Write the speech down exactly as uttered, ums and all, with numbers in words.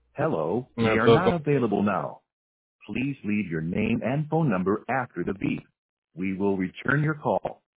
Hello, they are not Network. available now. Please leave your name and phone number after the beep. We will return your call.